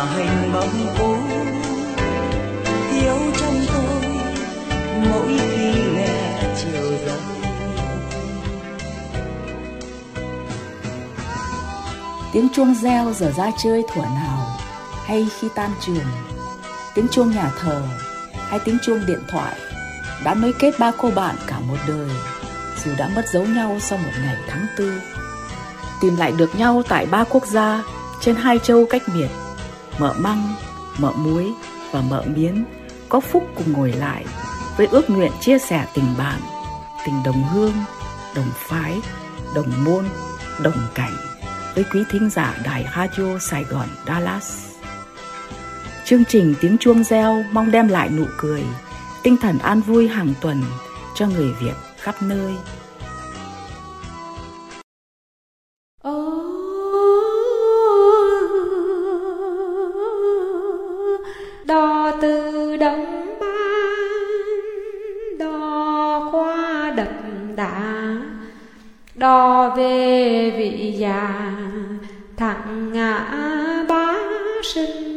hình bóng cũ thiếu trong tôi mỗi khi nghe chiều rơi. Tiếng chuông reo giờ ra chơi thuở nào hay khi tan trường, tiếng chuông nhà thờ hay tiếng chuông điện thoại đã nối kết ba cô bạn cả một đời, dù đã mất dấu nhau sau một ngày tháng tư. Tìm lại được nhau tại ba quốc gia trên hai châu cách biệt, Mợ Măng, Mợ Muối và Mợ Miến có phúc cùng ngồi lại với ước nguyện chia sẻ tình bạn, tình đồng hương, đồng phái, đồng môn, đồng cảnh với quý thính giả đài Radio Sài Gòn Dallas. Chương trình Tiếng Chuông Reo mong đem lại nụ cười, tinh thần an vui hàng tuần cho người Việt khắp nơi. Đò từ Đông Ban, đò qua đập đá, đò về vị già thẳng ngã Bá Sinh.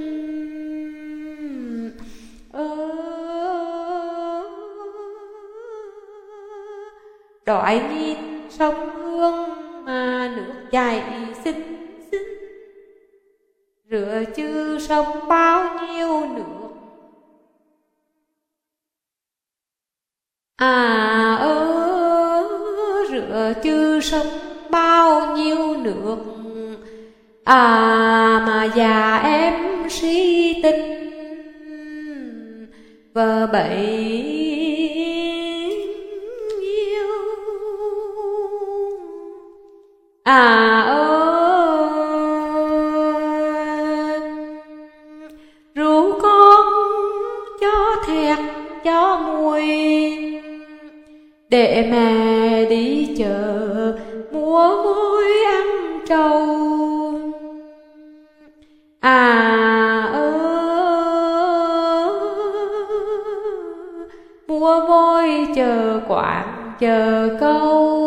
Đói nhìn sông Hương mà nước chảy xinh xinh, rửa chứ sông bao nhiêu nước. Rửa chứ sông bao nhiêu nước. Mà già em si tình vợ bậy rủ con cho thẹt cho mùi, để mẹ đi chợ mua muối ăn trâu. Mua vôi chờ quán chờ câu,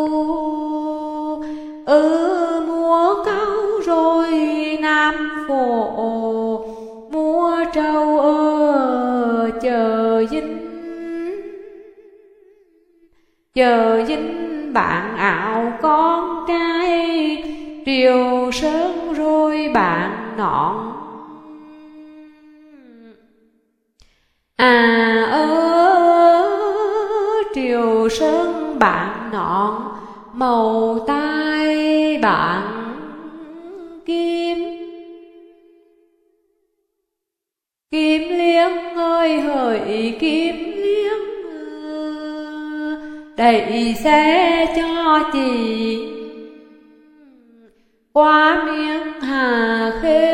mua câu rồi Nam Phổ, mua trâu ở chợ Dinh bạn áo con trai, Triều Sơn rồi bạn nón. Triều Sơn bạn nón, màu tai bạn kim liêng ơi hỡi kim liêng, đẩy xe cho chị qua miếng Hà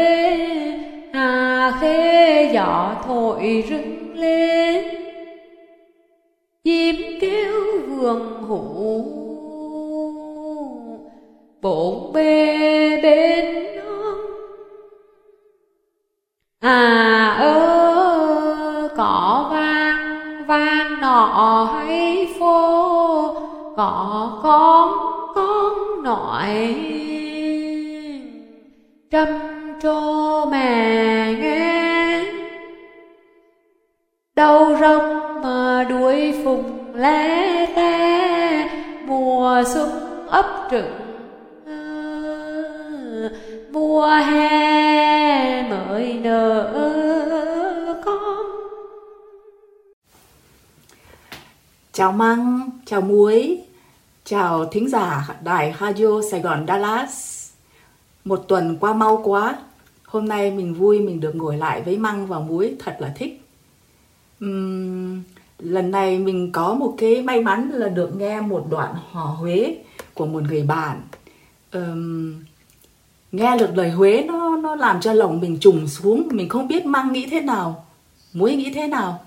Khê gió thổi rưng lên, chim kêu vườn hú bốn bề bên non. Có vang nọ hay phố, có con nói trầm trồ mẹ nghe, đầu rồng mà đuôi phùng lé te, mùa xuân ấp trứng mùa hè mới nở con. Chào Măng, chào Muối, chào thính giả đài Radio Sài Gòn Dallas. Một tuần qua mau quá. Hôm nay mình vui mình được ngồi lại với Măng và Muối, thật là thích. Lần này mình có một cái may mắn là được nghe một đoạn hò Huế của một người bạn. Nghe được lời Huế nó làm cho lòng mình trùng xuống. Mình không biết Măng nghĩ thế nào, Muối nghĩ thế nào.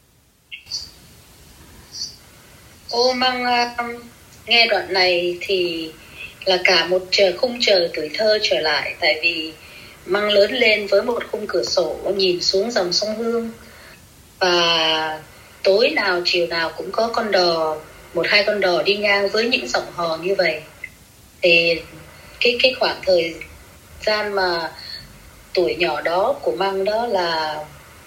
Măng nghe đoạn này thì là cả một khung trời tuổi thơ trở lại. Tại vì Măng lớn lên với một khung cửa sổ nhìn xuống dòng sông Hương, và tối nào chiều nào cũng có con đò, một hai con đò đi ngang với những giọng hò như vậy. Thì cái khoảng thời gian mà tuổi nhỏ đó của Măng đó là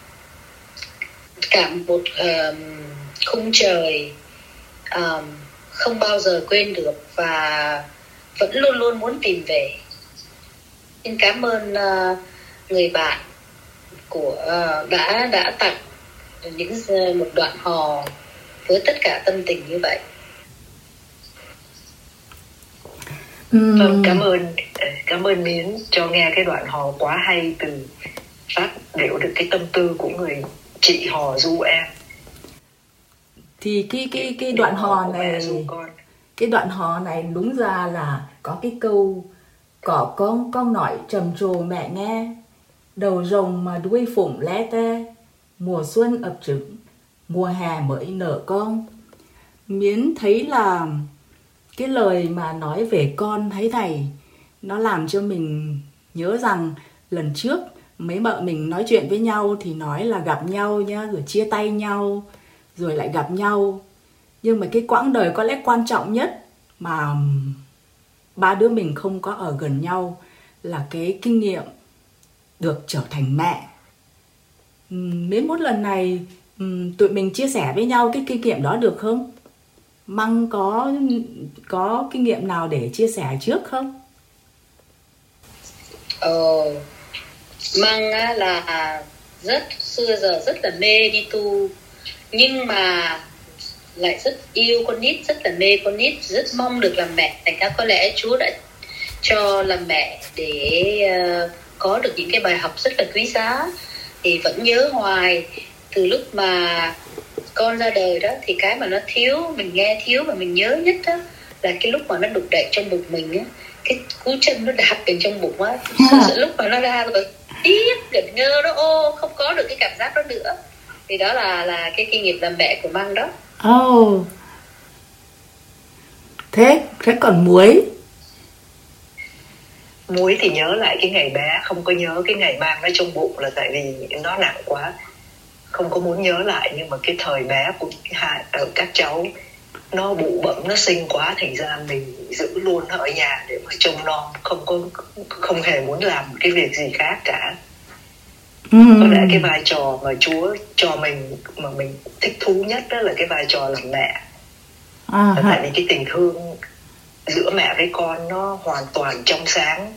cả một khung trời không bao giờ quên được và vẫn luôn luôn muốn tìm về. Xin cảm ơn người bạn của đã tặng một đoạn hò với tất cả tâm tình như vậy. Vâng, cảm ơn Miến cho nghe cái đoạn hò quá hay, từ phát biểu được cái tâm tư của người chị hò du em. Thì cái đoạn hò này, cái đoạn hò này đúng ra là có cái câu cỏ con nói trầm trồ mẹ nghe, đầu rồng mà đuôi phụng lé te, mùa xuân ập trứng, mùa hè mới nở con. Miến thấy là cái lời mà nói về con thấy này, nó làm cho mình nhớ rằng lần trước mấy vợ mình nói chuyện với nhau thì nói là gặp nhau nhá, rồi chia tay nhau, rồi lại gặp nhau. Nhưng mà cái quãng đời có lẽ quan trọng nhất mà ba đứa mình không có ở gần nhau là cái kinh nghiệm được trở thành mẹ. Đến một lần này tụi mình chia sẻ với nhau cái kinh nghiệm đó được không? Măng có kinh nghiệm nào để chia sẻ trước không? Măng là xưa giờ rất là mê đi tu, nhưng mà lại rất yêu con nít, rất là mê con nít, rất mong được làm mẹ. Thành ra có lẽ Chúa đã cho làm mẹ để có được những cái bài học rất là quý giá. Thì vẫn nhớ hoài từ lúc mà con ra đời đó, thì cái mà nó thiếu, mình nghe thiếu và mình nhớ nhất đó là cái lúc mà nó đục đậy trong bụng mình á, cái cú chân nó đạp bên trong bụng á. Lúc mà nó ra rồi tiếc ngẩn ngơ đó, không có được cái cảm giác đó nữa. Thì đó là cái kinh nghiệm làm mẹ của Măng đó. Thế còn Muối thì nhớ lại cái ngày bé, không có nhớ cái ngày mang nó trong bụng, là tại vì nó nặng quá, không có muốn nhớ lại. Nhưng mà cái thời bé của các cháu nó bụ bẫm, nó xinh quá, thành ra mình giữ luôn nó ở nhà để mà trông non, không hề muốn làm cái việc gì khác cả. Có lẽ cái vai trò mà Chúa cho mình mà mình thích thú nhất đó là cái vai trò làm mẹ. Tại vì cái tình thương giữa mẹ với con nó hoàn toàn trong sáng,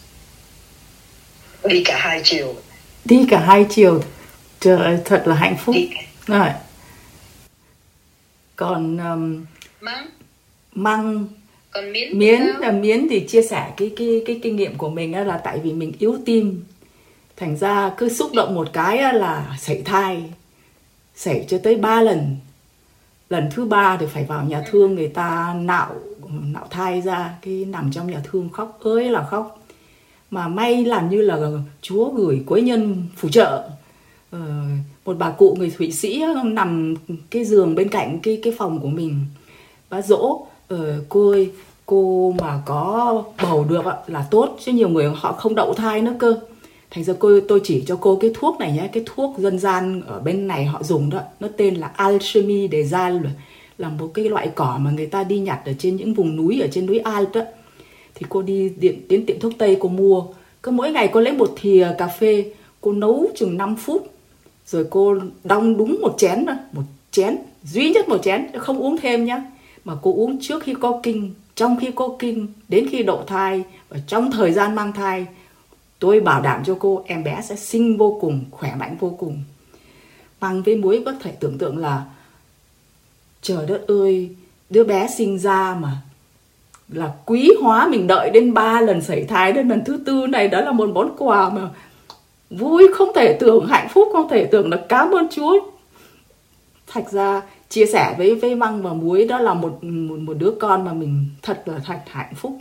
đi cả hai chiều. Trời ơi, thật là hạnh phúc. Rồi. Còn Măng còn Miến thì chia sẻ cái kinh nghiệm của mình là tại vì mình yếu tim, thành ra cứ xúc động một cái là sảy thai, sảy cho tới 3 lần. Lần thứ 3 thì phải vào nhà thương, người ta nạo thai ra, cái nằm trong nhà thương khóc ơi là khóc. Mà may làm như là Chúa gửi quấy nhân phù trợ. Một bà cụ người Thụy Sĩ nằm cái giường bên cạnh cái phòng của mình, bà dỗ cô ơi, cô mà có bầu được là tốt, chứ nhiều người họ không đậu thai nữa cơ. Thành ra tôi chỉ cho cô cái thuốc này nhé, cái thuốc dân gian ở bên này họ dùng đó, nó tên là Alchemy de Zal, là một cái loại cỏ mà người ta đi nhặt ở trên những vùng núi, ở trên núi Alp đó. Thì cô đi đến tiệm thuốc Tây cô mua, cứ mỗi ngày cô lấy một thìa cà phê, cô nấu chừng 5 phút, rồi cô đong đúng một chén thôi, một chén, duy nhất một chén, không uống thêm nhá. Mà cô uống trước khi có kinh, trong khi có kinh, đến khi đậu thai và trong thời gian mang thai. Tôi bảo đảm cho cô, em bé sẽ xinh vô cùng, khỏe mạnh vô cùng. Măng với Muối có thể tưởng tượng là trời đất ơi, đứa bé sinh ra mà là quý hóa, mình đợi đến 3 lần sảy thai, đến lần thứ 4 này, đó là một món quà mà vui không thể tưởng, hạnh phúc không thể tưởng, là cảm ơn Chúa. Thật ra chia sẻ với Măng và Muối, đó là một đứa con mà mình thật hạnh phúc.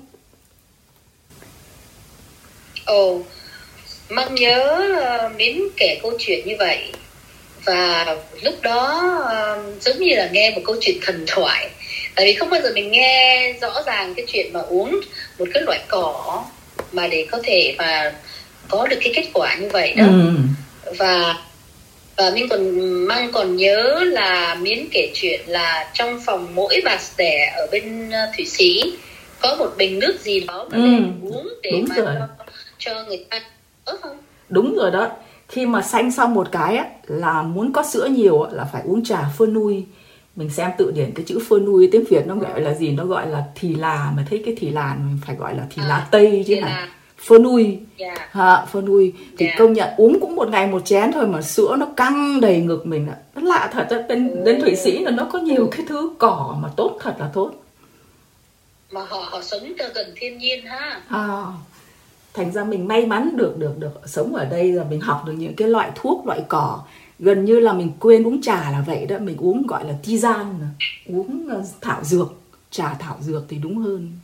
Măng nhớ Miến kể câu chuyện như vậy, và lúc đó giống như là nghe một câu chuyện thần thoại. Tại vì không bao giờ mình nghe rõ ràng cái chuyện mà uống một cái loại cỏ mà để có thể mà có được cái kết quả như vậy đó. Và Măng còn nhớ là Miến kể chuyện là trong phòng mỗi bà đẻ ở bên Thụy Sĩ có một bình nước gì đó mà để uống để mà cho người ta không? Đúng rồi đó. Khi mà sanh xong một cái á, là muốn có sữa nhiều á, là phải uống trà phơ nui. Mình xem tự điển cái chữ phơ nui tiếng Việt nó gọi là gì? Nó gọi là thì là. Mà thấy cái thì là mình phải gọi là thì là Tây chứ hả? Phơ nui. Phơ nui. Thì công nhận uống cũng một ngày một chén thôi mà sữa nó căng đầy ngực mình ạ. Nó lạ thật á. Đến Thụy Sĩ là nó có nhiều cái thứ cỏ mà tốt thật là tốt. Mà họ sống cho gần thiên nhiên ha. Thành ra mình may mắn được sống ở đây, rồi mình học được những cái loại thuốc, loại cỏ. Gần như là mình quên uống trà là vậy đó. Mình uống gọi là tisane, uống thảo dược, trà thảo dược thì đúng hơn.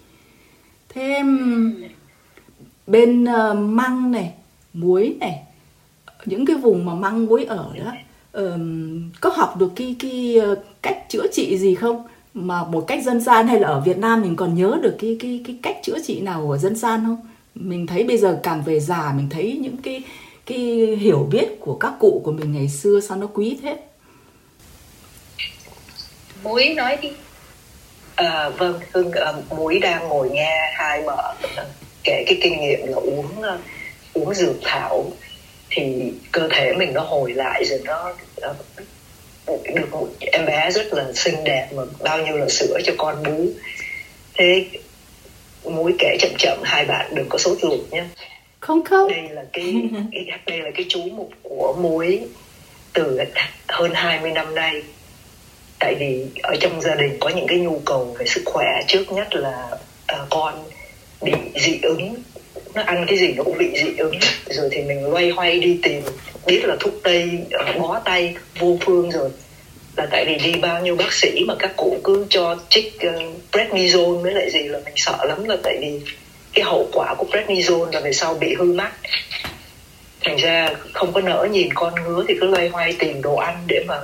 Thêm bên măng này, muối này, những cái vùng mà măng muối ở đó, có học được cái cách chữa trị gì không? Mà một cách dân gian, hay là ở Việt Nam mình còn nhớ được cái cách chữa trị nào ở dân gian không? Mình thấy bây giờ càng về già mình thấy những cái hiểu biết của các cụ của mình ngày xưa sao nó quý thế. Muối nói đi. Vâng, Hương, Muối đang ngồi nghe hai vợ kể cái kinh nghiệm là uống dược thảo thì cơ thể mình nó hồi lại, rồi nó được một em bé rất là xinh đẹp mà bao nhiêu là sữa cho con bú. Thế Muối kể chậm chậm, hai bạn đừng có sốt ruột nhé. Không. Đây là cái chú mục của Muối từ hơn 20 năm nay. Tại vì ở trong gia đình có những cái nhu cầu về sức khỏe. Trước nhất là con bị dị ứng, nó ăn cái gì nó cũng bị dị ứng. Rồi thì mình loay hoay đi tìm, biết là thuốc tây, bó tay vô phương rồi. Là tại vì đi bao nhiêu bác sĩ mà các cụ cứ cho trích prednisone với lại gì là mình sợ lắm, là tại vì cái hậu quả của prednisone là về sau bị hư mắt. Thành ra không có nỡ nhìn con ngứa thì cứ loay hoay tìm đồ ăn để mà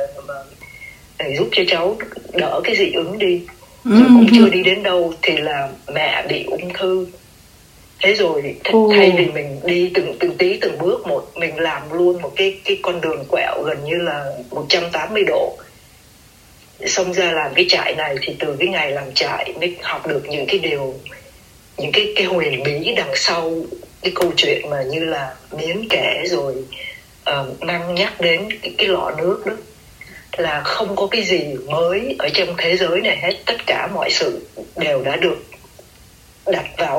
giúp cho cháu đỡ cái dị ứng đi. Rồi cũng chưa đi đến đâu thì là mẹ bị ung thư. Thế rồi thay vì mình đi từng tí từng bước một, mình làm luôn một cái con đường quẹo gần như là 180 độ. Xong ra làm cái trại này thì từ cái ngày làm trại mới học được những cái điều, những cái huyền bí đằng sau cái câu chuyện mà như là Miến kể, rồi Năng nhắc đến cái lọ nước đó, là không có cái gì mới ở trong thế giới này hết. Tất cả mọi sự đều đã được đặt vào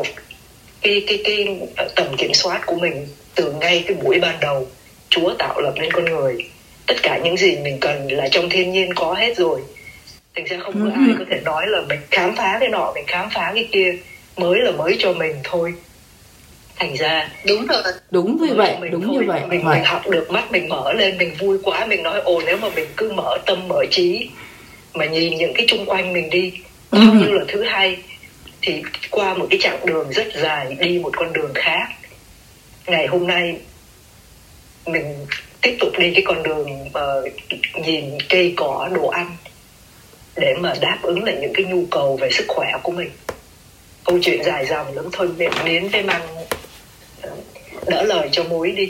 cái tầm kiểm soát của mình từ ngay cái buổi ban đầu Chúa tạo lập nên con người. Tất cả những gì mình cần là trong thiên nhiên có hết rồi. Thành ra không có ai có thể nói là mình khám phá cái nọ, mình khám phá cái kia, mới là mới cho mình thôi. Thành ra đúng rồi, đúng như vậy, đúng như vậy. Mình học được, mắt mình mở lên, mình vui quá, mình nói nếu mà mình cứ mở tâm mở trí mà nhìn những cái chung quanh mình đi, bao nhiêu là thứ hay. Thì qua một cái chặng đường rất dài, đi một con đường khác, ngày hôm nay mình tiếp tục đi cái con đường nhìn cây cỏ, đồ ăn để mà đáp ứng lại những cái nhu cầu về sức khỏe của mình. Câu chuyện dài dòng lắm thôi, đến với Măng đỡ lời cho Muối đi.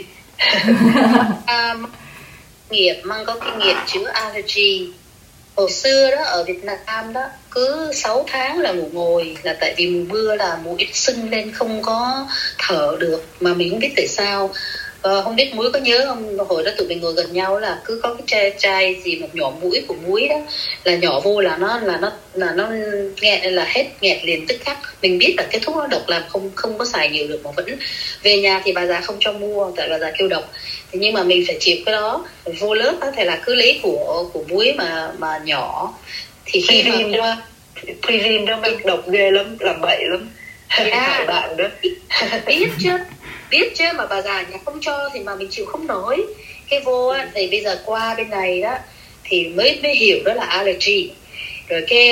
Măng có kinh nghiệm chữa allergy. Hồi xưa đó ở Việt Nam đó, cứ 6 tháng là ngủ ngồi, là tại vì mùa mưa là mũi sưng lên không có thở được, mà mình không biết tại sao. Không biết Muối có nhớ không, hồi đó tụi mình ngồi gần nhau là cứ có cái chai gì mà nhỏ mũi của Muối đó, là nhỏ vô là nó nghẹt, là hết nghẹt liền tức khắc. Mình biết là cái thuốc nó độc, làm không có xài nhiều được, mà vẫn về nhà thì bà già không cho mua, tại bà già kêu độc. Thì nhưng mà mình phải chịu cái đó. Vô lớp đó thì là cứ lấy của Muối mà nhỏ. Thì khi mà qua Previn đó mình độc ghê lắm, làm bậy lắm. Hại bạn đó. Biết chứ mà bà già nhà không cho thì mà mình chịu không nổi. Cái vô á, thì bây giờ qua bên này đó thì mới hiểu đó là allergy. Rồi cái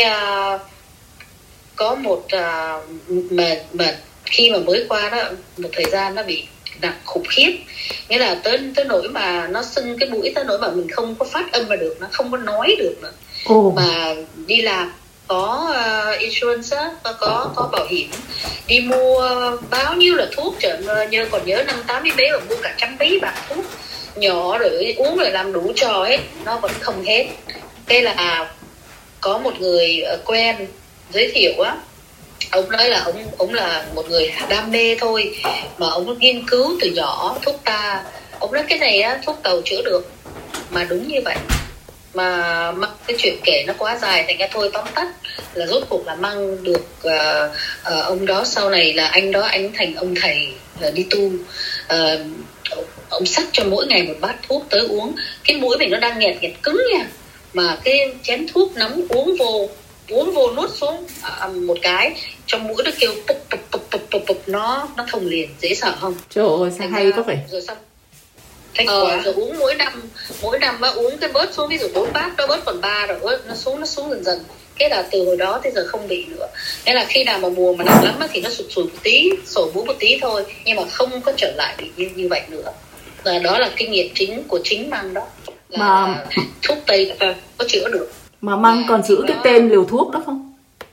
có một mà khi mà mới qua đó một thời gian nó bị nặng khủng khiếp, nghĩa là tới nỗi mà nó sưng cái mũi, tới nỗi mà mình không có phát âm mà được, nó không có nói được nữa. Mà đi làm có insurance á, có bảo hiểm, đi mua bao nhiêu là thuốc, còn nhớ 50-80 mấy mà mua cả 100 mấy bạc thuốc nhỏ rồi uống rồi làm đủ trò hết, nó vẫn không hết. Thế là có một người quen giới thiệu á, ông nói là ông là một người đam mê thôi, mà ông nghiên cứu từ nhỏ thuốc ta. Ông nói cái này á, thuốc tàu chữa được, mà đúng như vậy. Mà cái chuyện kể nó quá dài, thành ra thôi tóm tắt là rốt cuộc là Măng được ông đó sau này là anh đó, anh thành ông thầy đi tu. Ông xách cho mỗi ngày một bát thuốc tới uống. Cái mũi mình nó đang nghẹt cứng nha, mà cái chén thuốc nóng uống vô nuốt xuống một cái, trong mũi nó kêu pục, nó thông liền, dễ sợ không? Trời ơi sao hay có phải. Rồi xong rồi uống mỗi năm á, uống cái bớt xuống, ví dụ 4 bát nó bớt còn 3 rồi, nó xuống dần. Cái là từ hồi đó tới giờ không bị nữa. Nên là khi nào mà mùa mà nặng lắm á, thì nó sụt sùi một tí, sổ mũi một tí thôi, nhưng mà không có trở lại bị như vậy nữa. Và đó là kinh nghiệm chính của chính Măng đó, là thuốc tây có chữa được. Mà Măng còn giữ cái tên liều thuốc đó không?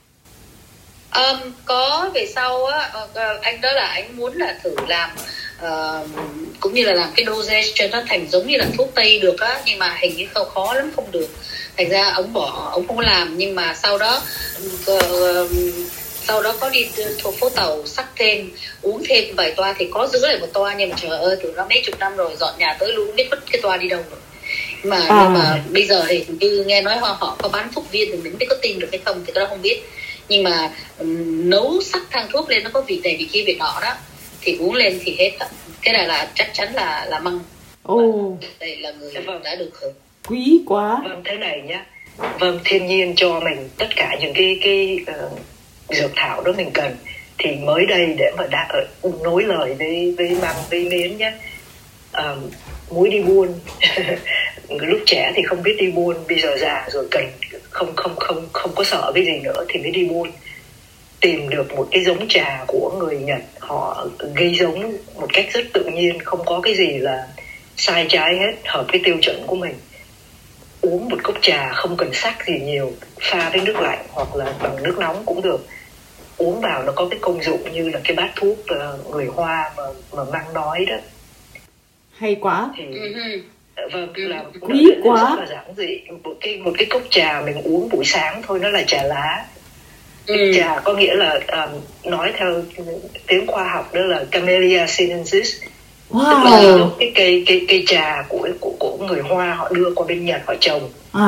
Có, về sau á, anh đó là anh muốn là thử làm cũng như là làm cái dosage cho nó thành giống như là thuốc tây được á, nhưng mà hình như khó lắm, không được. Thành ra ông không làm. Nhưng mà sau đó có đi thuộc phố tàu sắc thêm, uống thêm vài toa thì có giữ lại một toa, nhưng mà trời ơi tụi nó mấy chục năm rồi, dọn nhà tới luôn biết cái toa đi đâu rồi. Nhưng mà bây giờ thì như nghe nói họ có bán thuốc viên thì mình biết có tin được hay không thì cái đó không biết. Nhưng mà nấu sắc thang thuốc lên nó có vị này vị kia vị nọ đó, thì uống lên thì hết. Cái này là chắc chắn là Măng. Đây là người đã được hưởng. Quý quá. Vâng, thế này nhá. Vâng, thiên nhiên cho mình tất cả những cái dược thảo đó mình cần. Thì mới đây để mà nối lời với Măng với Miến nhé. Muối đi buôn. Lúc trẻ thì không biết đi buôn, bây giờ già rồi cần không có sợ cái gì nữa thì mới đi buôn. Tìm được một cái giống trà của người Nhật, họ gây giống một cách rất tự nhiên, không có cái gì là sai trái hết, hợp cái tiêu chuẩn của mình. Uống một cốc trà không cần sắc gì nhiều, pha với nước lạnh hoặc là bằng nước nóng cũng được. Uống vào nó có cái công dụng như là cái bát thuốc người Hoa mà Măng nói đó. Hay quá. Thì vâng, là quý quá. Rất là giản dị. Một cái cốc trà mình uống buổi sáng thôi, nó là trà lá. Trà có nghĩa là nói theo tiếng khoa học đó là Camellia sinensis. Tức là cái cây trà của người Hoa họ đưa qua bên Nhật họ trồng.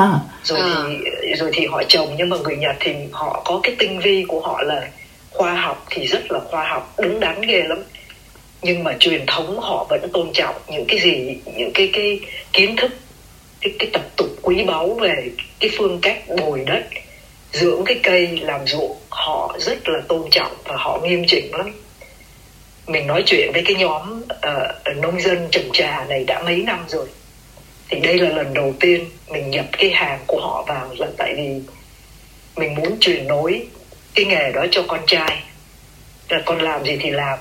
Rồi thì họ trồng, nhưng mà người Nhật thì họ có cái tinh vi của họ là khoa học thì rất là khoa học, đứng đắn ghê lắm. Nhưng mà truyền thống họ vẫn tôn trọng những cái gì, những cái kiến thức, cái tập tục quý báu về cái phương cách bồi đất, dưỡng cái cây, làm ruộng, họ rất là tôn trọng và họ nghiêm chỉnh lắm. Mình nói chuyện với cái nhóm nông dân trồng trà này đã mấy năm rồi. Thì đây là lần đầu tiên mình nhập cái hàng của họ vào, là tại vì mình muốn truyền nối cái nghề đó cho con trai. Là con làm gì thì làm,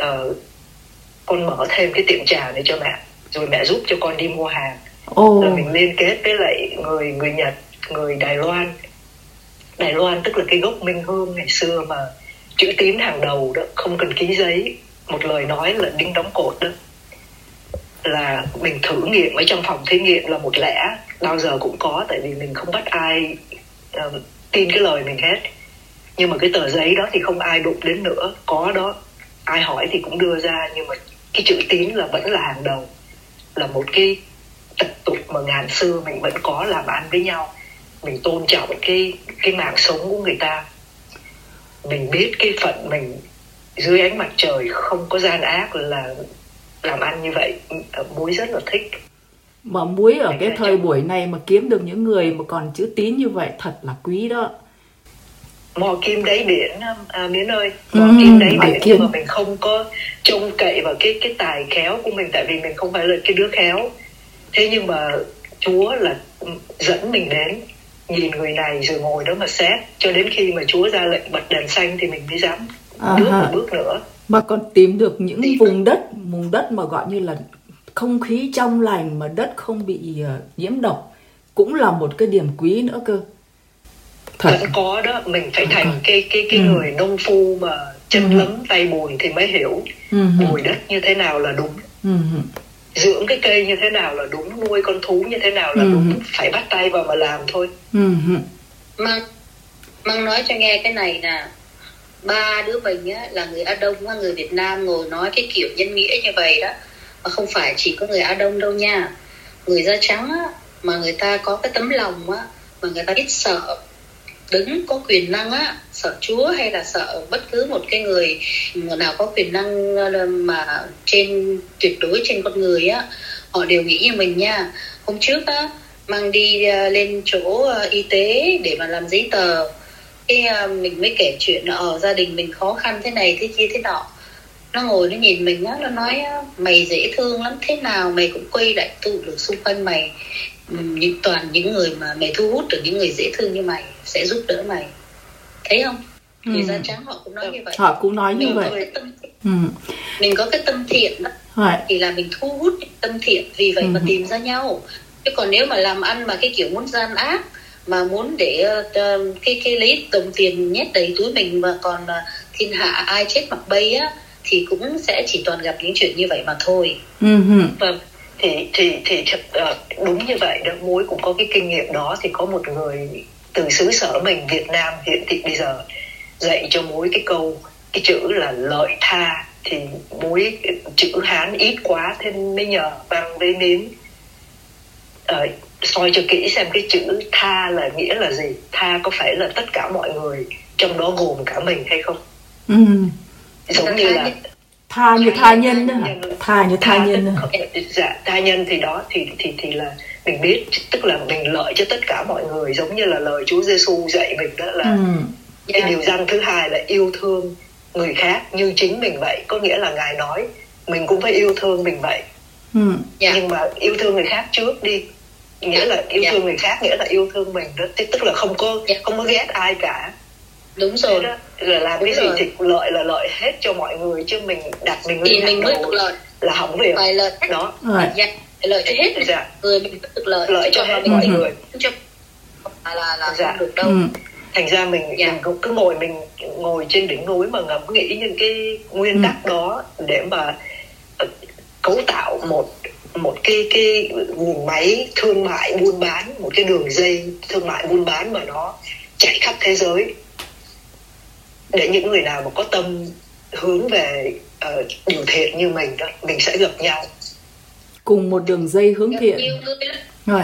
con mở thêm cái tiệm trà này cho mẹ, rồi mẹ giúp cho con đi mua hàng. Rồi mình liên kết với lại người Nhật, người Đài Loan. Đài Loan tức là cái gốc Minh Hương ngày xưa mà chữ tín hàng đầu đó, không cần ký giấy, một lời nói là đinh đóng cột đó. Là mình thử nghiệm ở trong phòng thí nghiệm là một lẽ, bao giờ cũng có, tại vì mình không bắt ai tin cái lời mình hết. Nhưng mà cái tờ giấy đó thì không ai đụng đến nữa, có đó, ai hỏi thì cũng đưa ra, nhưng mà cái chữ tín là vẫn là hàng đầu, là một cái tập tục mà ngàn xưa mình vẫn có làm ăn với nhau. Mình tôn trọng cái mạng sống của người ta, mình biết cái phận mình dưới ánh mặt trời không có gian ác là làm ăn như vậy. Muối rất là thích. Mà Muối ở cái thời buổi này mà kiếm được những người mà còn chữ tín như vậy thật là quý đó. Mò kim đáy biển Miến ơi, mò kim đáy biển, nhưng mà mình không có trông cậy vào cái tài khéo của mình, tại vì mình không phải là cái đứa khéo. Thế nhưng mà Chúa là dẫn mình đến, nhìn người này rồi ngồi đó mà xét, cho đến khi mà Chúa ra lệnh bật đèn xanh thì mình mới dám bước một bước nữa. Mà còn tìm được những vùng đất mà gọi như là không khí trong lành, mà đất không bị nhiễm độc, cũng là một cái điểm quý nữa cơ. Thật. Vẫn có đó, mình phải thành cái người nông phu mà chân lấm tay bùn thì mới hiểu bồi đất như thế nào là đúng, dưỡng cái cây như thế nào là đúng, nuôi con thú như thế nào là đúng, phải bắt tay vào mà làm thôi. Măng nói cho nghe cái này nè, ba đứa mình á, là người Á Đông á, người Việt Nam ngồi nói cái kiểu nhân nghĩa như vậy đó, mà không phải chỉ có người Á Đông đâu nha, người da trắng á, mà người ta có cái tấm lòng á, mà người ta ít sợ đứng có quyền năng á, sợ Chúa hay là sợ bất cứ một cái người nào có quyền năng mà tuyệt đối trên con người á, họ đều nghĩ như mình nha. Hôm trước á, mang đi lên chỗ y tế để mà làm giấy tờ, cái mình mới kể chuyện ở gia đình mình khó khăn thế này thế kia thế nọ. Nó ngồi nó nhìn mình á, nó nói mày dễ thương lắm, thế nào mày cũng quay lại tụ được xung quanh mày toàn những người mà mày thu hút được những người dễ thương như mày sẽ giúp đỡ mày, thấy không? Người da trắng họ cũng nói như vậy. Họ cũng nói như mình vậy. Mình có cái tâm thiện đó, thì là mình thu hút tâm thiện, vì vậy mà tìm ra nhau. Chứ còn nếu mà làm ăn mà cái kiểu muốn gian ác, mà muốn để cái lấy đồng tiền nhét đầy túi mình và còn thiên hạ ai chết mặc bay á, thì cũng sẽ chỉ toàn gặp những chuyện như vậy mà thôi. Vâng, thì đúng như vậy đó. Muối cũng có cái kinh nghiệm đó. Thì có một người từ xứ sở mình Việt Nam hiện thị bây giờ dạy cho Muối cái chữ là lợi tha. Thì Muối chữ Hán ít quá, thế mới nhờ Văn với Nến soi cho kỹ xem cái chữ tha là nghĩa là gì. Tha có phải là tất cả mọi người, trong đó gồm cả mình hay không? Giống như là tha như tha nhân đó hả? Tha như tha nhân. Dạ, tha nhân thì đó thì là mình biết, tức là mình lợi cho tất cả mọi người, giống như là lời Chúa Giêsu dạy mình đó là cái điều răn thứ hai là yêu thương người khác như chính mình vậy. Có nghĩa là Ngài nói mình cũng phải yêu thương mình vậy. Nhưng mà yêu thương người khác trước đi, nghĩa là yêu thương người khác nghĩa là yêu thương mình đó, tức là không có ghét ai cả. Đúng rồi đó, là làm cái gì thì lợi là lợi hết cho mọi người, chứ mình đặt mình lên mình mới được lợi là hỏng việc. Phải lợi đó. Lợi cho hết người mình được lợi cho hết mọi người, chứ là không được đâu. Thành ra mình cứ ngồi trên đỉnh núi mà ngẫm nghĩ những cái nguyên tắc đó để mà cấu tạo một cái nguồn máy thương mại buôn bán, một cái đường dây thương mại buôn bán mà nó chạy khắp thế giới, để những người nào mà có tâm hướng về điều thiện như mình đó, mình sẽ gặp nhau cùng một đường dây hướng thiện. Rồi.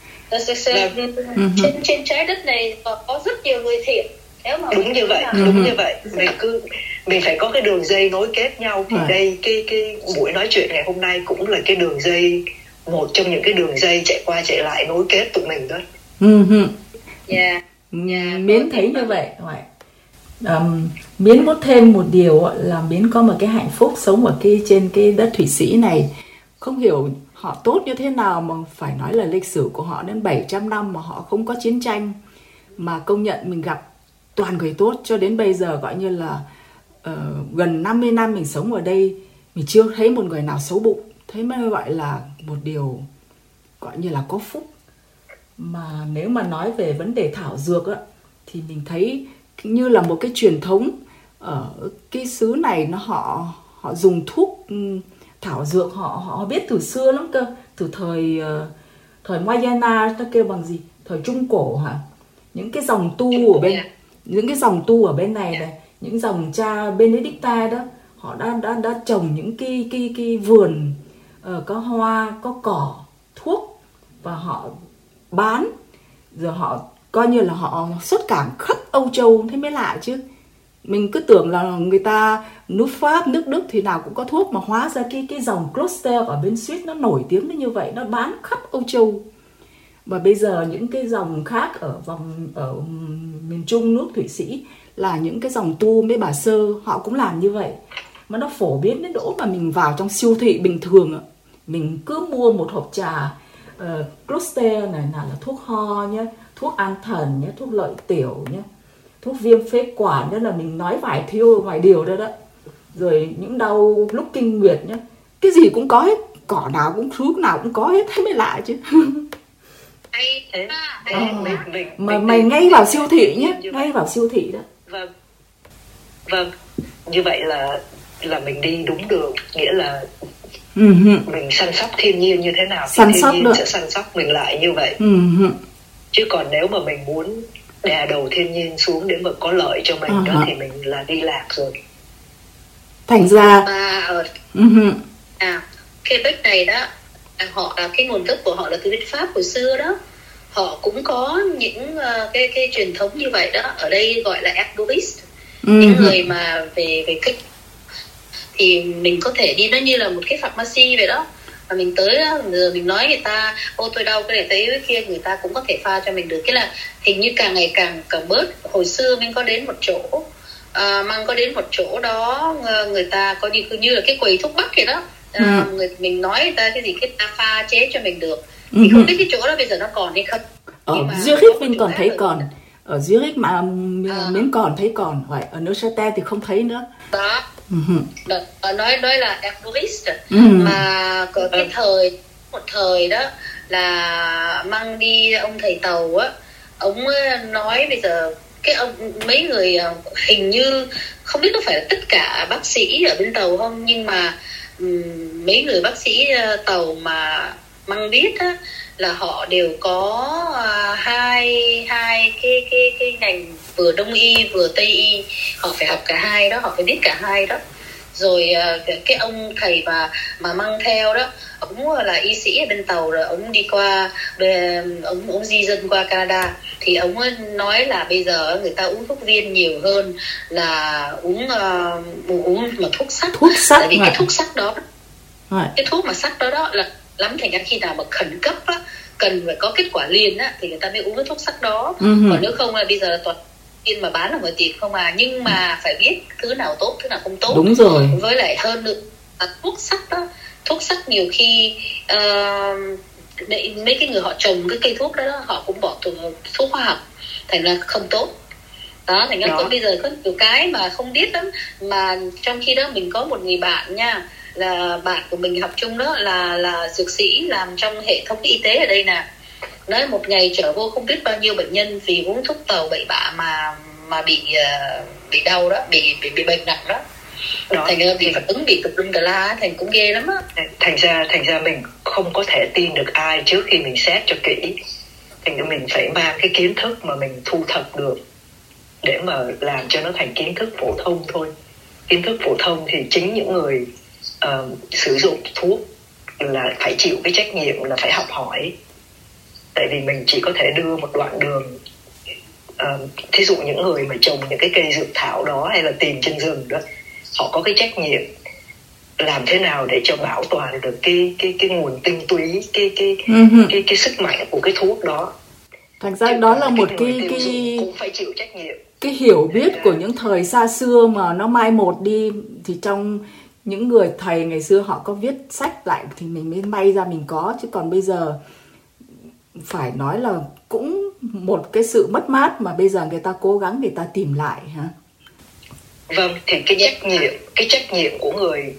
Trên trái đất này có rất nhiều người thiện. Nếu mà đúng như vậy. Mình phải có cái đường dây nối kết nhau. Thì đây cái buổi nói chuyện ngày hôm nay cũng là cái đường dây, một trong những cái đường dây chạy qua chạy lại nối kết tụi mình đó. Miến thấy như vậy. Miến muốn thêm một điều là Miến có một cái hạnh phúc sống ở trên cái đất Thụy Sĩ này. Không hiểu họ tốt như thế nào mà phải nói là lịch sử của họ đến 700 năm mà họ không có chiến tranh, mà công nhận mình gặp toàn người tốt cho đến bây giờ. Gọi như là gần 50 năm mình sống ở đây, mình chưa thấy một người nào xấu bụng. Thế mới gọi là một điều gọi như là có phúc. Mà nếu mà nói về vấn đề thảo dược á, thì mình thấy như là một cái truyền thống ở cái xứ này, họ dùng thuốc thảo dược, họ biết từ xưa lắm cơ, từ thời Mahayana, nó kêu bằng gì, thời Trung Cổ hả? Những cái dòng tu ở bên này này, những dòng cha Benedicta đó, họ đã trồng những cái vườn có hoa, có cỏ, thuốc, và họ bán, rồi họ coi như là họ xuất cảng khắp Âu Châu. Thế mới lạ chứ. Mình cứ tưởng là người ta nước Pháp, nước Đức thì nào cũng có thuốc, mà hóa ra cái dòng Kloster ở bên Suisse nó nổi tiếng đến như vậy, nó bán khắp Âu Châu. Và bây giờ những cái dòng khác ở miền Trung nước Thụy Sĩ là những cái dòng tu mấy bà sơ, họ cũng làm như vậy. Mà nó phổ biến đến độ mà mình vào trong siêu thị bình thường, mình cứ mua một hộp trà Kloster này, nào là thuốc ho nhé, thuốc an thần nhé, thuốc lợi tiểu nhé, thuốc viêm phế quản, đó là mình nói vài điều đó. Rồi những đau lúc kinh nguyệt nhé, cái gì cũng có hết, cỏ nào cũng thứ nào cũng có hết, thế mới lạ chứ. Mà mày ngay vào siêu thị nhé, ngay vào siêu thị đó. Vâng, như vậy là mình đi đúng đường, nghĩa là mình săn sóc thiên nhiên như thế nào thì thiên nhiên sẽ săn sóc mình lại như vậy. Chứ còn nếu mà mình muốn đè đầu thiên nhiên xuống để mà có lợi cho mình đó thì mình là đi lạc rồi. Thành ra Và ở Quebec này đó, họ cái nguồn gốc của họ là từ bên Pháp hồi xưa đó, họ cũng có những cái truyền thống như vậy đó. Ở đây gọi là herborist, những người mà về cái thì mình có thể đi, nó như là một cái pharmacy vậy đó, và mình tới giờ mình nói người ta ô tôi đau cái này tới cái kia, người ta cũng có thể pha cho mình được. Cái là hình như càng ngày càng bớt. Hồi xưa mình có đến một chỗ Mang có đến một chỗ đó, người ta có như là cái quầy thuốc bắc vậy đó. Mình nói người ta cái gì, cái ta pha chế cho mình được. Thì không biết cái chỗ đó bây giờ nó còn hay không. Ở Zurich mình còn thấy còn. Ở Zurich mà mình còn thấy còn. Vậy ở Neuchâtel thì không thấy nữa. Đó. Nói là herborist. Mà có cái một thời đó là Mang đi ông thầy Tàu á, ông nói bây giờ cái ông mấy người hình như không biết có phải là tất cả bác sĩ ở bên Tàu không, nhưng mà mấy người bác sĩ Tàu mà Mang biết á, là họ đều có hai cái ngành, vừa đông y vừa tây y, họ phải học cả hai đó, họ phải biết cả hai đó. Rồi cái ông thầy mà Mang theo đó, ông là y sĩ ở bên Tàu, rồi ông đi qua ông di dân qua Canada, thì ông nói là bây giờ người ta uống thuốc viên nhiều hơn là uống mà thuốc sắc. Tại vì cái thuốc sắc đó, cái thuốc mà sắc đó là lắm, thành ra khi nào mà khẩn cấp á, cần phải có kết quả liền á, thì người ta mới uống cái thuốc sắc đó. Còn nếu không là bây giờ là toàn viên mà bán ở ngoài tiệm không à. Nhưng mà phải biết thứ nào tốt, thứ nào không tốt. Đúng rồi. Với lại hơn nữa là thuốc sắc đó, thuốc sắc nhiều khi mấy cái người họ trồng cái cây thuốc đó, họ cũng bỏ thuốc hóa học, thành ra không tốt đó. Thành ra có bây giờ có nhiều cái mà không biết lắm. Mà trong khi đó mình có một người bạn nha, là bạn của mình học chung đó, là dược sĩ làm trong hệ thống y tế ở đây nè. Nói một ngày chở vô không biết bao nhiêu bệnh nhân vì uống thuốc Tàu bậy bạ mà bị đau đó, bị bệnh nặng đó. Thành ra bị phản ứng, bị tùm lum tà la, thành cũng ghê lắm á. Thành ra mình không có thể tin được ai trước khi mình xét cho kỹ. Thành ra mình phải mang cái kiến thức mà mình thu thập được để mà làm cho nó thành kiến thức phổ thông thôi. Kiến thức phổ thông thì chính những người sử dụng thuốc là phải chịu cái trách nhiệm là phải học hỏi. Tại vì mình chỉ có thể đưa một đoạn đường. Thí dụ những người mà trồng những cái cây dược thảo đó hay là tìm trên rừng đó, họ có cái trách nhiệm làm thế nào để cho bảo toàn được cái nguồn tinh túy, cái sức mạnh của cái thuốc đó. Thành ra đó là một cái cũng phải chịu trách nhiệm. Cái hiểu biết của những thời xa xưa mà nó mai một đi, thì trong những người thầy ngày xưa họ có viết sách lại thì mình mới may ra mình có, chứ còn bây giờ phải nói là cũng một cái sự mất mát mà bây giờ người ta cố gắng người ta tìm lại hả? Vâng, thì cái trách nhiệm của người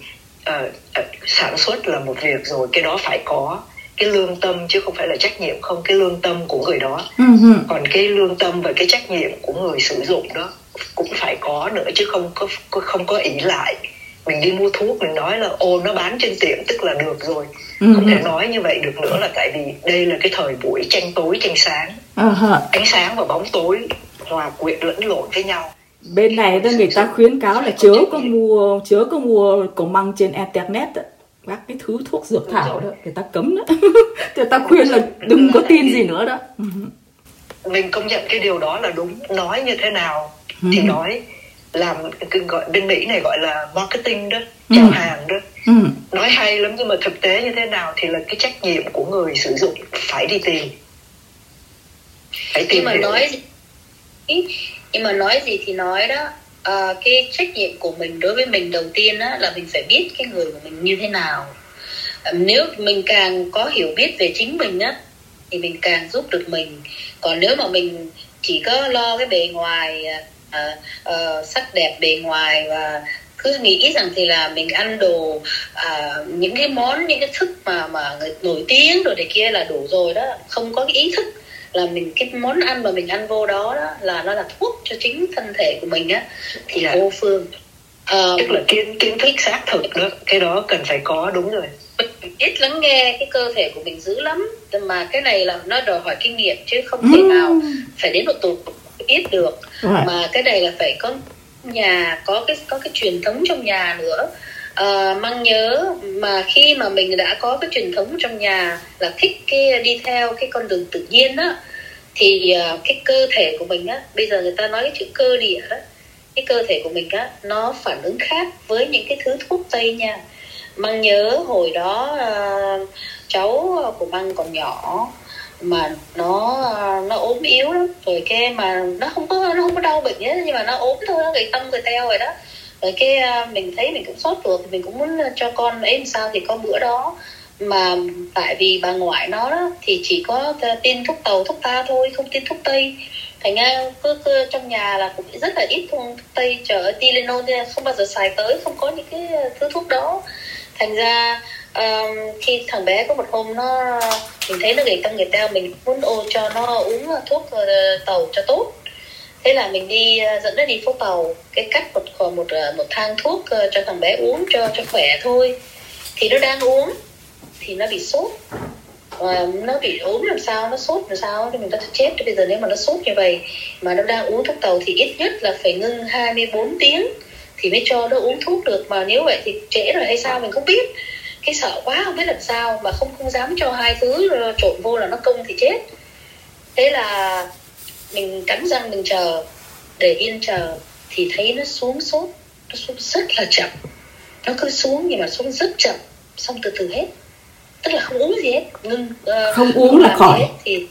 sản xuất là một việc rồi, cái đó phải có cái lương tâm chứ không phải là trách nhiệm không, cái lương tâm của người đó. Còn cái lương tâm và cái trách nhiệm của người sử dụng đó cũng phải có nữa, chứ không có ỷ lại. Mình đi mua thuốc mình nói là nó bán trên tiệm tức là được rồi. Không thể nói như vậy được nữa, là tại vì đây là cái thời buổi tranh tối tranh sáng. Ánh sáng và bóng tối hòa quyện lẫn lộn với nhau. Bên này đó người ta khuyến cáo là chớ có mua cầu măng trên internet đó. Các cái thứ thuốc dược thảo đó người ta cấm đó. Người ta khuyên là đừng có tin gì nữa đó. Mình công nhận cái điều đó là đúng. Nói như thế nào thì nói, làm gọi bên Mỹ này gọi là marketing đó, chào hàng đó. Nói hay lắm, nhưng mà thực tế như thế nào thì là cái trách nhiệm của người sử dụng phải đi tìm. Phải tìm. Nhưng mà nói gì thì nói đó, cái trách nhiệm của mình đối với mình đầu tiên á, là mình phải biết cái người của mình như thế nào. Nếu mình càng có hiểu biết về chính mình á, thì mình càng giúp được mình. Còn nếu mà mình chỉ có lo cái bề ngoài, sắc đẹp bề ngoài, và cứ nghĩ rằng thì là mình ăn đồ những cái món, những cái thức mà người nổi tiếng rồi này kia là đủ rồi đó, không có cái ý thức là mình cái món ăn mà mình ăn vô đó là nó là thuốc cho chính thân thể của mình á, thì vô phương. Tức là kiến thức xác thực đó, cái đó cần phải có, đúng rồi. Mình biết lắng nghe cái cơ thể của mình dữ lắm, mà cái này là nó đòi hỏi kinh nghiệm chứ không thể nào phải đến một biết được. Mà cái này là phải có nhà, có cái truyền thống trong nhà nữa. Măng nhớ mà khi mà mình đã có cái truyền thống trong nhà là thích đi theo cái con đường tự nhiên á, thì cái cơ thể của mình á, bây giờ người ta nói cái chữ cơ địa đó, cái cơ thể của mình á, nó phản ứng khác với những cái thứ thuốc tây nha. Măng nhớ hồi đó cháu của Măng còn nhỏ mà nó ốm yếu lắm, rồi cái mà nó không có đau bệnh ấy, nhưng mà nó ốm thôi, nó gầy tông gầy teo rồi đó. Rồi cái mình thấy mình cũng sốt ruột, thì mình cũng muốn cho con ấy làm sao. Thì có bữa đó mà tại vì bà ngoại nó đó, thì chỉ có tin thuốc tàu thuốc ta thôi, không tin thuốc tây. Thành ra cứ trong nhà là cũng rất là ít thuốc tây. Trời ơi, Tylenol không bao giờ xài tới, không có những cái thứ thuốc đó. Thành ra khi thằng bé có một hôm mình thấy nó gầy tông gầy teo, mình muốn cho nó uống thuốc tàu cho tốt. Thế là mình dẫn nó đi phố tàu, cái cắt một thang thuốc cho thằng bé uống cho khỏe thôi. Thì nó đang uống thì nó bị sốt, nó bị ốm làm sao, nó sốt làm sao thì mình ta chết. Bây giờ nếu mà nó sốt như vậy mà nó đang uống thuốc tàu thì ít nhất là phải ngưng 24 tiếng thì mới cho nó uống thuốc được. Mà nếu vậy thì trễ rồi hay sao mình không biết. Cái sợ quá không biết làm sao, mà không dám cho hai thứ trộn vô là nó công thì chết. Thế là mình cắn răng mình chờ, để yên chờ, thì thấy nó xuống sốt, nó xuống rất là chậm. Nó cứ xuống nhưng mà xuống rất chậm, xong từ từ hết. Tức là không uống gì hết, ngưng không uống là khỏi hết, thì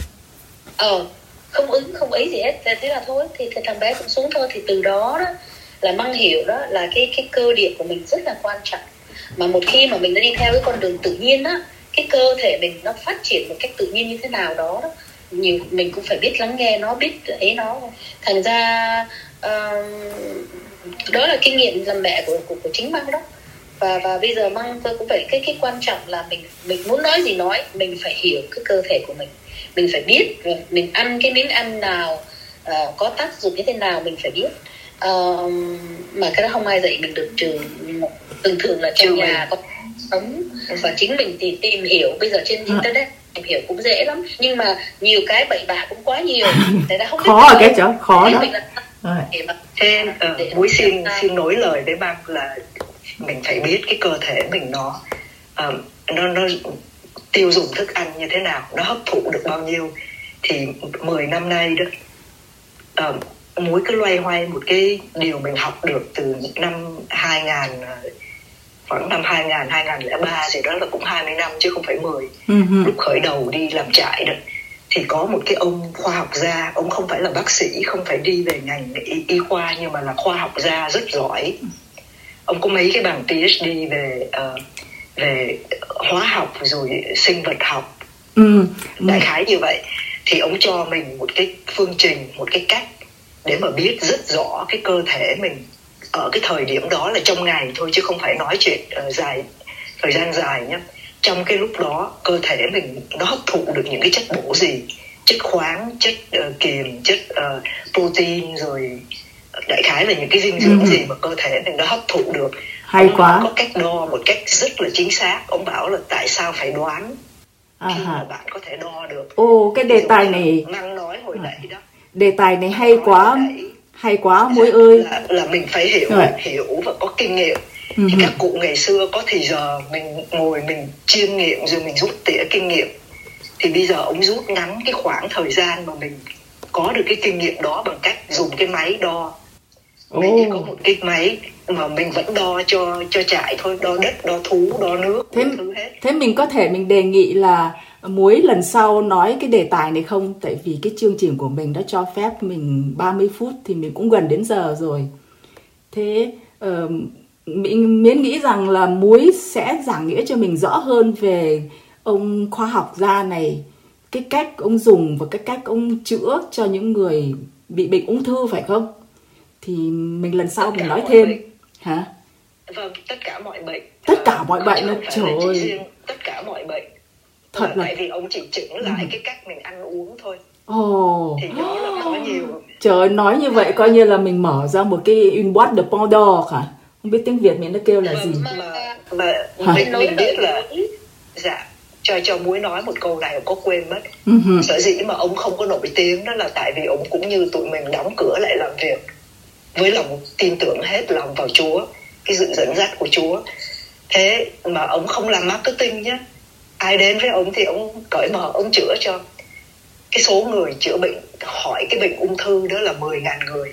không ấy gì hết. Thế là thôi, thì thằng bé cũng xuống thôi. Thì từ đó là Măng hiểu đó là cái cơ địa của mình rất là quan trọng. Mà một khi mà mình đã đi theo cái con đường tự nhiên á, cái cơ thể mình nó phát triển một cách tự nhiên như thế nào đó, nhiều mình cũng phải biết lắng nghe nó, biết ấy nó. Thành ra đó là kinh nghiệm làm mẹ của chính Măng đó. Và bây giờ Măng tôi cũng phải cái quan trọng là mình muốn nói gì nói, mình phải hiểu cái cơ thể của mình phải biết mình ăn cái miếng ăn nào có tác dụng như thế nào, mình phải biết. Mà cái đó không ai dạy mình được, trừ thường là trong nhà có sống và chính mình thì tìm hiểu. Bây giờ trên internet tìm hiểu cũng dễ lắm, nhưng mà nhiều cái bậy bạ cũng quá nhiều, người ta không biết. Khó ở cái chỗ khó đó. Thế Muối xin nối lời với Măng là mình phải biết cái cơ thể mình nó tiêu dùng thức ăn như thế nào, nó hấp thụ được bao nhiêu. Thì 10 năm nay đó, Muối cứ loay hoay một cái điều mình học được từ năm 2000, khoảng năm 2000, 2003 gì đó, là cũng 20 năm chứ không phải 10. Lúc khởi đầu đi làm trại đó, thì có một cái ông khoa học gia, ông không phải là bác sĩ, không phải đi về ngành y khoa, nhưng mà là khoa học gia rất giỏi. Ông có mấy cái bằng PhD về hóa học rồi sinh vật học, đại khái như vậy. Thì ông cho mình một cái phương trình, một cái cách để mà biết rất rõ cái cơ thể mình ở cái thời điểm đó, là trong ngày thôi chứ không phải nói chuyện thời gian dài nhé. Trong cái lúc đó cơ thể mình nó hấp thụ được những cái chất bổ gì, chất khoáng, chất kiềm, chất protein, rồi đại khái là những cái dinh dưỡng gì mà cơ thể mình nó hấp thụ được. Hay quá. Có cách đo một cách rất là chính xác. Ông bảo là tại sao phải đoán khi mà bạn có thể đo được. Cái đề tài này Măng nói hồi nãy đó, đề tài này hay quá, hay quá Muối ơi. Là mình phải hiểu và có kinh nghiệm. Thì các cụ ngày xưa có thì giờ mình ngồi mình chiêm nghiệm rồi mình rút tỉa kinh nghiệm. Thì bây giờ ông rút ngắn cái khoảng thời gian mà mình có được cái kinh nghiệm đó bằng cách dùng cái máy đo. Mình chỉ có một cái máy mà mình vẫn đo cho trại thôi, đo đất, đo thú, đo nước, thứ hết. Thế mình có thể mình đề nghị là Muối lần sau nói cái đề tài này không? Tại vì cái chương trình của mình đã cho phép mình 30 phút thì mình cũng gần đến giờ rồi. Thế mình nghĩ rằng là Muối sẽ giảng nghĩa cho mình rõ hơn về ông khoa học gia này, cái cách ông dùng và cái cách ông chữa cho những người bị bệnh ung thư, phải không? Thì mình lần sau mình nói thêm bệnh. Hả? Vâng, tất cả mọi bệnh. Tất cả mọi bệnh nó trời ơi. Tất cả mọi bệnh. Thật là tại vì ông chỉ chỉnh lại cái cách mình ăn uống thôi. Thì đó là có nhiều. Trời ơi, nói như vậy coi như là mình mở ra một cái une boîte de Pandore hả? Không biết tiếng Việt mình nó kêu là gì. Mà mình biết là cho Muối nói một câu này, ông có quên mất. Sở dĩ mà ông không có nổi tiếng đó là tại vì ông cũng như tụi mình đóng cửa lại làm việc với lòng tin tưởng hết lòng vào Chúa, cái sự dẫn dắt của Chúa. Thế mà ông không làm marketing nhé, ai đến với ông thì ông cởi mở, ông chữa cho. Cái số người chữa bệnh, hỏi cái bệnh ung thư đó là 10.000 người.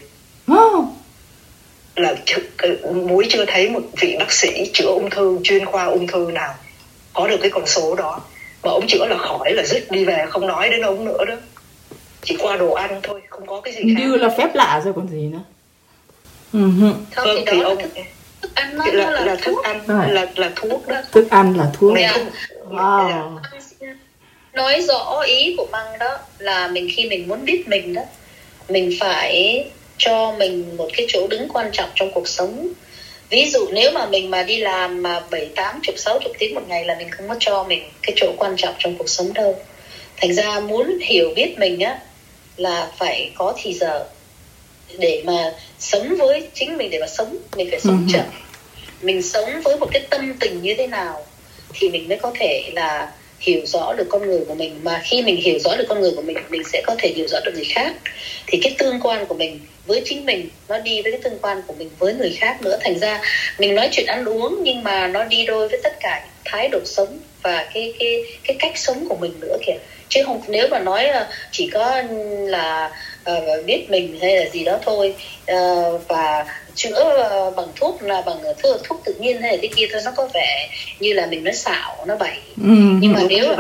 Là Muối chưa thấy một vị bác sĩ chữa ung thư, chuyên khoa ung thư nào có được cái con số đó. Mà ông chữa là khỏi, là dứt đi về, không nói đến ông nữa đó. Chỉ qua đồ ăn thôi, không có cái gì khác. Như là phép lạ rồi còn gì nữa. Không, thì ông thức ăn nó là thức ăn, là thuốc đó. Thức ăn là thuốc. Wow. Nói rõ ý của Măng đó là khi mình muốn biết mình đó, mình phải cho mình một cái chỗ đứng quan trọng trong cuộc sống. Ví dụ nếu mà mình đi làm 7, 80, 60 tiếng một ngày là mình không có cho mình cái chỗ quan trọng trong cuộc sống đâu. Thành ra muốn hiểu biết mình á là phải có thì giờ để mà sống với chính mình, để mà sống mình phải sống chậm. Mình sống với một cái tâm tình như thế nào thì mình mới có thể là hiểu rõ được con người của mình. Mà khi mình hiểu rõ được con người của mình sẽ có thể hiểu rõ được người khác. Thì cái tương quan của mình với chính mình nó đi với cái tương quan của mình với người khác nữa. Thành ra mình nói chuyện ăn uống nhưng mà nó đi đôi với tất cả thái độ sống và cái cách sống của mình nữa kìa. Chứ không, nếu mà nói chỉ có là biết mình hay là gì đó thôi, và chữa bằng thuốc là bằng thuốc tự nhiên hay là cái kia thôi, nó có vẻ như là mình nói xạo, nó bậy. Nhưng mà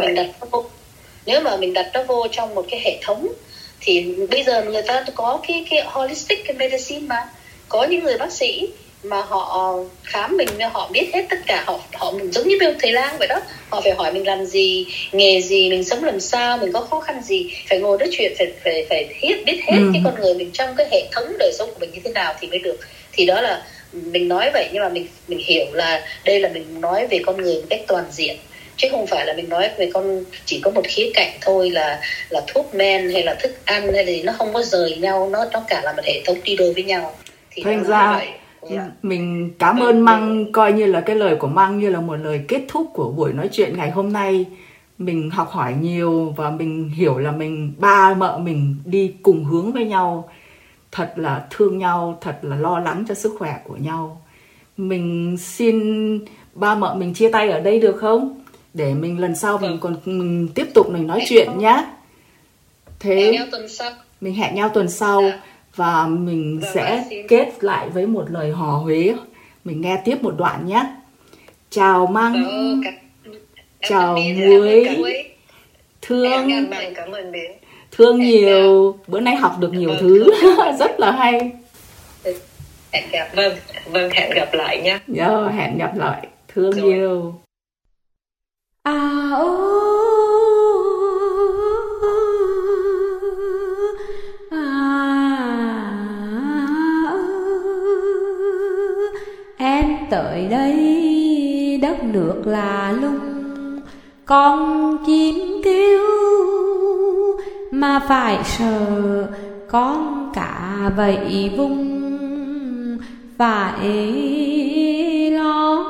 nếu mà mình đặt nó vô trong một cái hệ thống thì bây giờ người ta có cái holistic medicine, mà có những người bác sĩ mà họ khám mình, họ biết hết tất cả, họ giống như ông thầy lang vậy đó. Họ phải hỏi mình làm gì, nghề gì, mình sống làm sao, mình có khó khăn gì, phải ngồi nói chuyện, phải biết hết cái con người mình trong cái hệ thống đời sống của mình như thế nào thì mới được. Thì đó là mình nói vậy, nhưng mà mình hiểu là đây là mình nói về con người một cách toàn diện, chứ không phải là mình nói về chỉ có một khía cạnh thôi, là thuốc men hay là thức ăn hay là gì, nó không có rời nhau, nó cả là một hệ thống đi đôi với nhau. Thì thành ra mình cảm ơn Măng, coi như là cái lời của Măng như là một lời kết thúc của buổi nói chuyện ngày hôm nay. Mình học hỏi nhiều và mình hiểu là ba mợ mình đi cùng hướng với nhau, thật là thương nhau, thật là lo lắng cho sức khỏe của nhau. Mình xin ba mợ mình chia tay ở đây được không? Để mình lần sau mình tiếp tục mình nói chuyện nhá. Thế mình hẹn nhau tuần sau. Và mình sẽ kết lại với một lời hò Huế. Mình nghe tiếp một đoạn nhé. Chào Măng. Chào Muối. Thương nhiều. Bữa nay học được nhiều thứ. Rất là hay. Hẹn gặp. Hẹn gặp lại nhé. Hẹn gặp lại. Thương nhiều. Tới đây đất nước lạ lùng, con chim kêu mà phải sợ, con cả vậy vùng phải lo.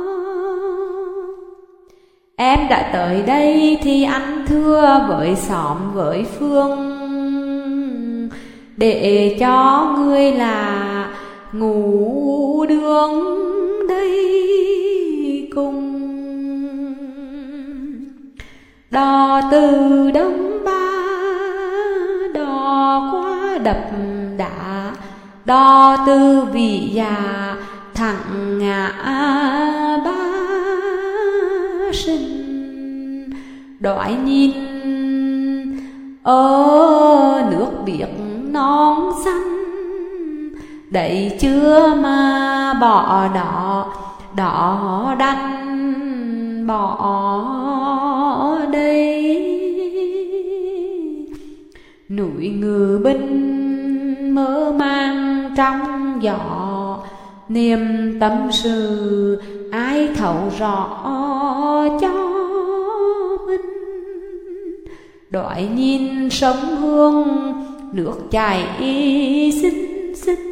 Em đã tới đây thì ăn thưa với xóm với phương, để cho người là ngủ đường đây cùng. Đò từ Đông Ba đò qua đập đá, đò từ Vĩ Dạ thẳng ngã Ba Sinh. Đói nhìn ở nước biển non xanh, đấy chưa mà bỏ đỏ đanh bỏ đây. Núi Ngự Bình mơ mang trong gió, niềm tâm sự ai thấu rõ cho mình. Đói nhìn sông Hương nước chảy xinh xinh,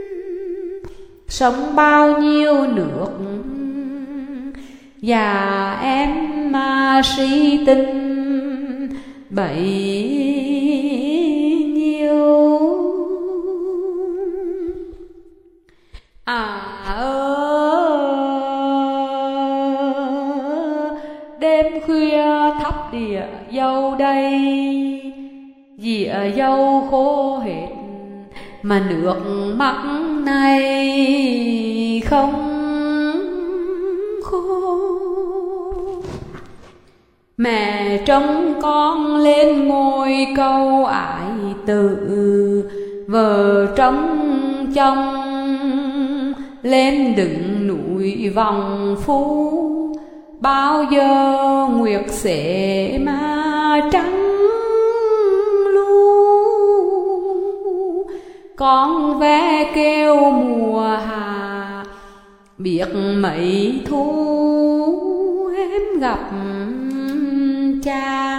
sống bao nhiêu nước và em mà si tình bấy nhiêu. Đêm khuya thắp địa dâu đây, dĩa dâu khô hết mà nước mắt này không khô. Mẹ trông con lên ngôi câu ái tự, vợ trông chồng lên đỉnh núi vòng phu. Bao giờ nguyệt sẽ mà trắng lu, con ve kêu mùa hạ biết mấy thu em gặp cha.